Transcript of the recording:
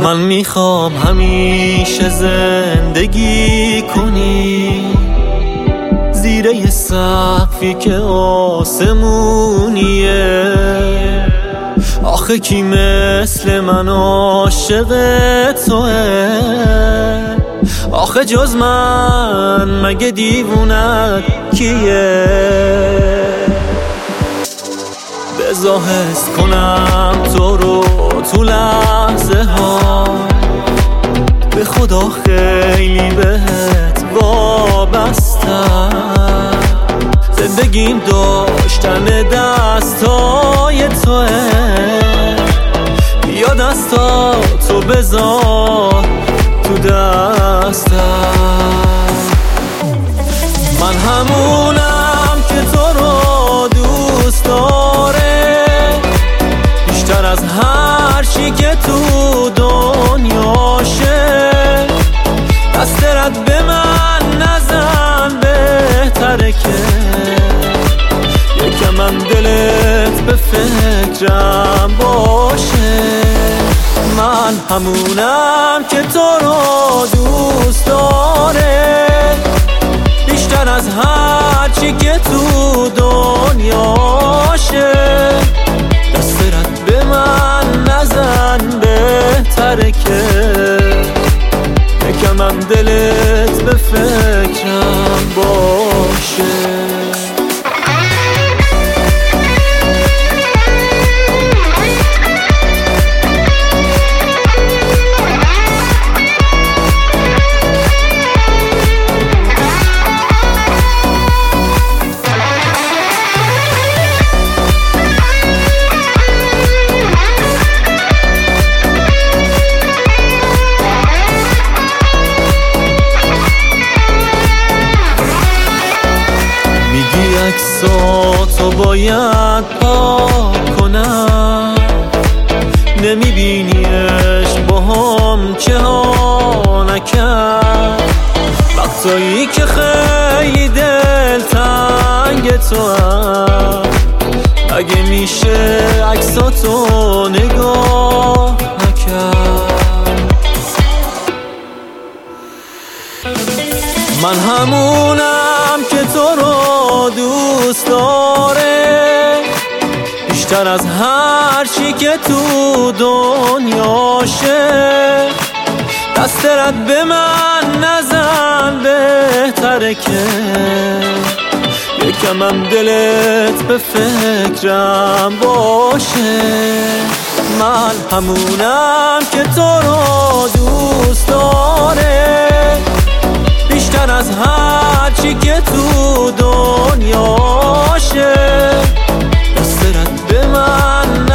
من میخوام همیشه زندگی کنی زیر یه سقفی که آسمونیه. آخه کی مثل من عاشق توه؟ آخه جز من مگه دیوونت کیه؟ بذار حس کنم تو رو تو لحظه ها، به خدا خیلی بهت وابستم. زندگیم داشتن دستای توه، بیا دستاتو بذار تو دستم. من همونم که تو رو دوست داره بیشتر از هر چی که تو دنیاشه. دست رد به من نزن، بهتره که یکم من دلت به فکرم باشه. من همونم که تو رو دوست داره بیشتر از هر چی که تو دنیاشه. دست رد به من نزن، بهتره که یکم من دلت به فکرم باشه. عکساتو باید پاک کنم، نمیبینیش با هم چه ها نکرد. وقتایی که خیلی دل تنگ تو هم، اگه میشه عکساتو نگاه نکرد. من همونم که تو رو دوست داره بیشتر از هر چی که تو دنیاشه. دست رد به من نزن، بهتره که یکم هم دلت به فکرم باشه. من همونم که تو رو دوست داره بیشتر از هر چی که تو دنیاشه. دست رد به من